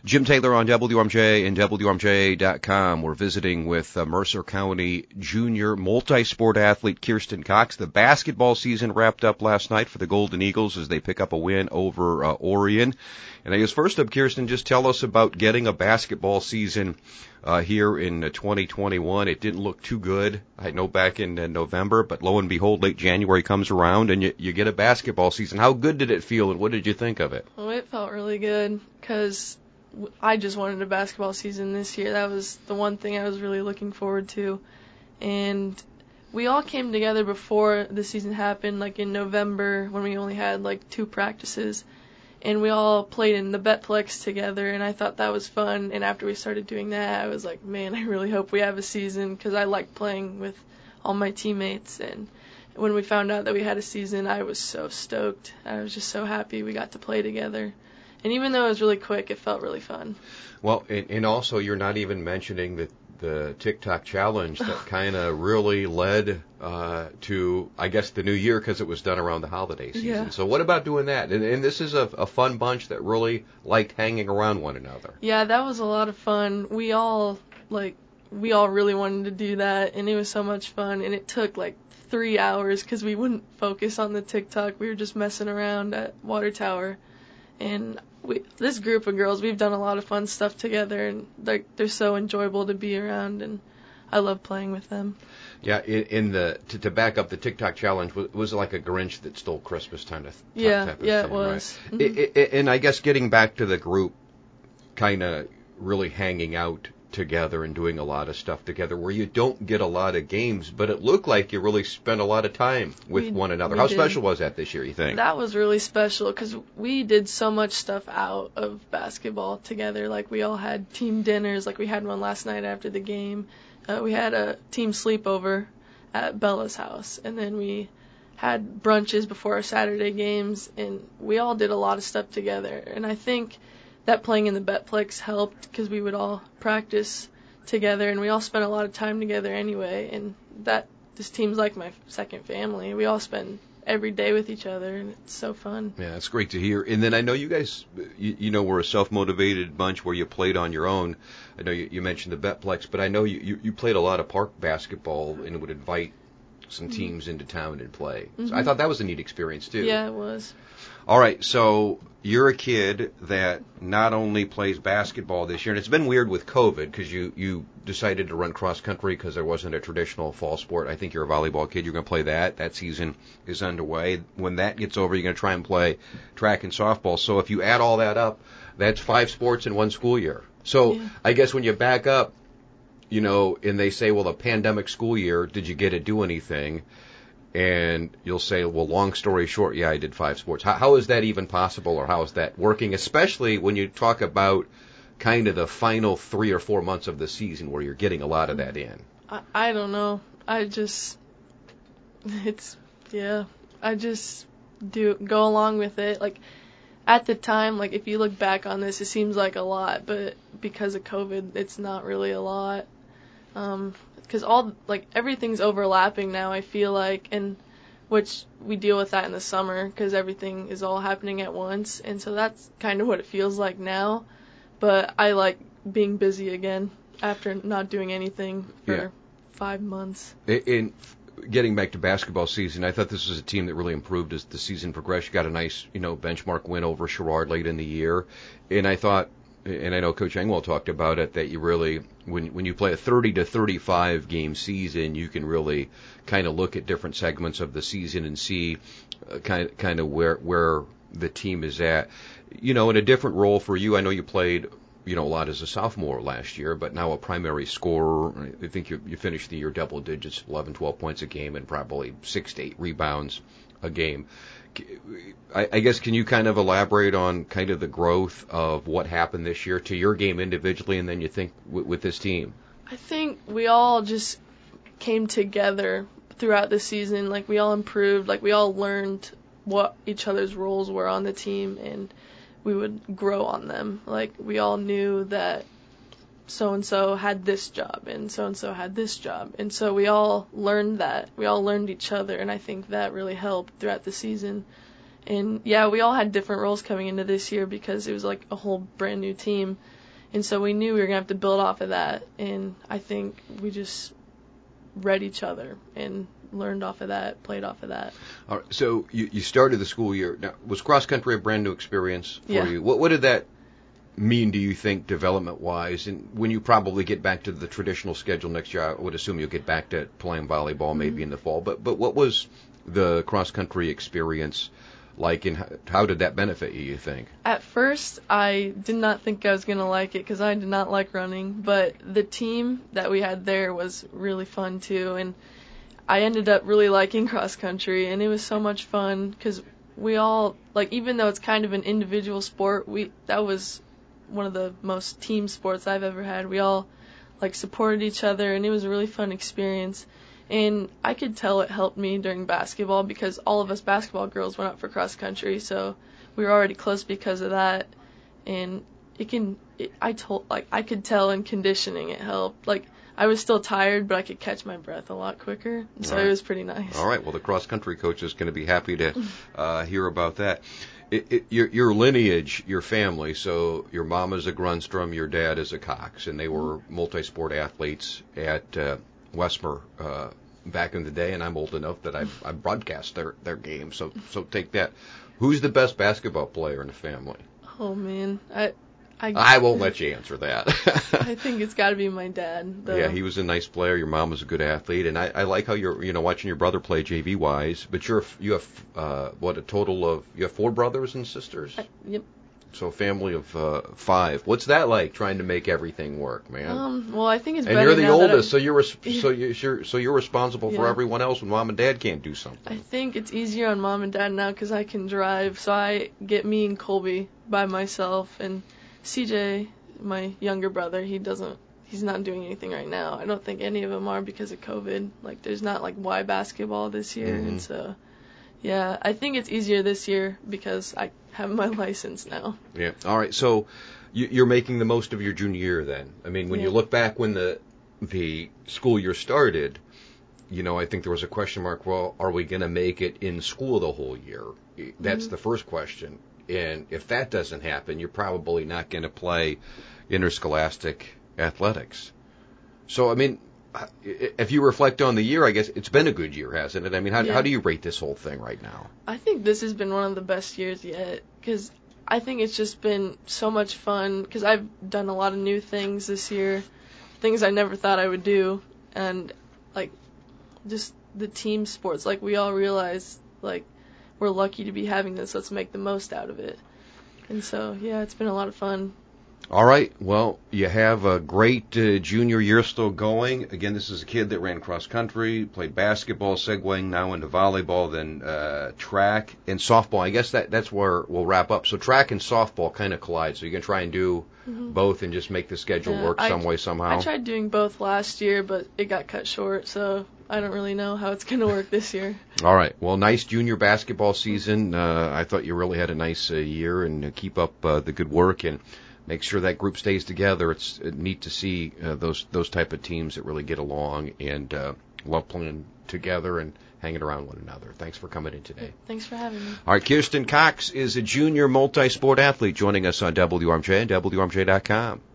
Jim Taylor on WRMJ and WRMJ.com. We're visiting with Mercer County junior multi-sport athlete Kirsten Cox. The basketball season wrapped up last night for the Golden Eagles as they pick up a win over Orion. And I guess first up, Kirsten, just tell us about getting a basketball season here in 2021. It didn't look too good, I know, back in November, but lo and behold, late January comes around and you get a basketball season. How good did it feel, and what did you think of it? Well, it felt really good because I just wanted a basketball season this year. That was the one thing I was really looking forward to. And we all came together before the season happened, like in November when we only had like 2 practices. And we all played in the Betplex together, and I thought that was fun. And after we started doing that, I was like, man, I really hope we have a season because I like playing with all my teammates. And when we found out that we had a season, I was so stoked. I was just so happy we got to play together. And even though it was really quick, it felt really fun. Well, and also you're not even mentioning the TikTok challenge that kind of really led to, I guess, the new year because it was done around the holiday season. Yeah. So what about doing that? And this is a fun bunch that really liked hanging around one another. Yeah, that was a lot of fun. We all really wanted to do that, and it was so much fun. And it took like 3 hours because we wouldn't focus on the TikTok. We were just messing around at Water Tower. And this group of girls, we've done a lot of fun stuff together, and they're so enjoyable to be around, and I love playing with them. Yeah, to back up, the TikTok challenge was like a Grinch that stole Christmas time type of Yeah, thing, it was. Right? Mm-hmm. And I guess getting back to the group, kind of really hanging out together and doing a lot of stuff together where you don't get a lot of games, but it looked like you really spent a lot of time with one another. How special was that this year, you think? That was really special because we did so much stuff out of basketball together. Like, we all had team dinners. Like, we had one last night after the game. We had a team sleepover at Bella's house, and then we had brunches before our Saturday games, and we all did a lot of stuff together. And I think that playing in the Betplex helped because we would all practice together, and we all spent a lot of time together anyway, and this team's like my second family. We all spend every day with each other, and it's so fun. Yeah, it's great to hear. And then I know you guys, were a self-motivated bunch where you played on your own. I know you mentioned the Betplex, but I know you played a lot of park basketball and would invite some teams into town and play. Mm-hmm. So I thought that was a neat experience, too. Yeah, it was. All right, so you're a kid that not only plays basketball this year, and it's been weird with COVID because you decided to run cross country because there wasn't a traditional fall sport. I think you're a volleyball kid. You're going to play that. That season is underway. When that gets over, you're going to try and play track and softball. So if you add all that up, that's 5 sports in one school year. So yeah. I guess when you back up, and they say, well, the pandemic school year, did you get to do anything? And you'll say, well, long story short, yeah, I did 5 sports. How is that even possible, or how is that working, especially when you talk about kind of the final 3 or 4 months of the season where you're getting a lot of that in? I don't know. I just go along with it. Like, at the time, like, if you look back on this, it seems like a lot, but because of COVID, it's not really a lot. Because everything's overlapping now, I feel like, and which we deal with that in the summer because everything is all happening at once, and so that's kind of what it feels like now. But I like being busy again after not doing anything for 5 months. In getting back to basketball season, I thought this was a team that really improved as the season progressed. You got a nice, benchmark win over Sherrard late in the year, and I thought, and I know Coach Engwall talked about it, that you really, when you play a 30 to 35 game season, you can really kind of look at different segments of the season and see kind of where the team is at. In a different role for you, I know you played, a lot as a sophomore last year, but now a primary scorer. I think you finished the year double digits, 11, 12 points a game, and probably 6 to 8 rebounds a game. I guess, can you kind of elaborate on kind of the growth of what happened this year to your game individually, and then you think with this team? I think we all just came together throughout the season. Like, we all improved. Like, we all learned what each other's roles were on the team, and we would grow on them. Like, we all knew that so-and-so had this job, and so-and-so had this job. And so we all learned that. We all learned each other, and I think that really helped throughout the season. And yeah, we all had different roles coming into this year because it was like a whole brand new team. And so we knew we were going to have to build off of that. And I think we just read each other and learned off of that, played off of that. All right, so you started the school year. Now, was cross country a brand new experience for Yeah. you? What did that mean, do you think, development-wise? And when you probably get back to the traditional schedule next year, I would assume you'll get back to playing volleyball maybe in the fall. But what was the cross country experience like, and how did that benefit you think? At first, I did not think I was going to like it because I did not like running, but the team that we had there was really fun too, and I ended up really liking cross country, and it was so much fun because we all, like, even though it's kind of an individual sport, that was one of the most team sports I've ever had. We all, like, supported each other, and it was a really fun experience. And I could tell it helped me during basketball because all of us basketball girls went out for cross country, so we were already close because of that. And I could tell in conditioning it helped. Like, I was still tired, but I could catch my breath a lot quicker, so All right. It was pretty nice. All right. Well, the cross country coach is going to be happy to hear about that. Your lineage, your family, so your mom is a Grunstrom, your dad is a Cox, and they were multi-sport athletes at Westmer back in the day, and I'm old enough that I broadcast their games, so take that. Who's the best basketball player in the family? Oh, man. I won't let you answer that. I think it's got to be my dad, though. Yeah, he was a nice player. Your mom was a good athlete, and I like how you're watching your brother play JV wise. But you have 4 brothers and sisters. Yep. So a family of 5. What's that like, trying to make everything work, man? Well, I think it's and better you're the now that oldest, so you're responsible for Yeah. everyone else when mom and dad can't do something. I think it's easier on mom and dad now because I can drive, so I get me and Colby by myself, and CJ, my younger brother, he's not doing anything right now. I don't think any of them are because of COVID. Like, there's not, like, Y basketball this year, and so, yeah, I think it's easier this year because I have my license now. Yeah. All right. So you're making the most of your junior year then. I mean, when you look back when the school year started, I think there was a question mark, well, are we going to make it in school the whole year? That's the first question. And if that doesn't happen, you're probably not going to play interscholastic athletics. So, I mean, if you reflect on the year, I guess it's been a good year, hasn't it? I mean, how do you rate this whole thing right now? I think this has been one of the best years yet because I think it's just been so much fun because I've done a lot of new things this year, things I never thought I would do, and, like, just the team sports. Like, we all realize, like, we're lucky to be having this. Let's make the most out of it. And so, yeah, it's been a lot of fun. All right. Well, you have a great junior year still going. Again, this is a kid that ran cross country, played basketball, segueing now into volleyball, then track and softball. I guess that's where we'll wrap up. So track and softball kind of collide. So you can try and do both and just make the schedule work some way, somehow. I tried doing both last year, but it got cut short, so I don't really know how it's going to work this year. All right. Well, nice junior basketball season. I thought you really had a nice year, and keep up the good work and make sure that group stays together. It's neat to see those type of teams that really get along and love playing together and hanging around one another. Thanks for coming in today. Thanks for having me. All right, Kirsten Cox is a junior multi-sport athlete joining us on WRMJ and WRMJ.com.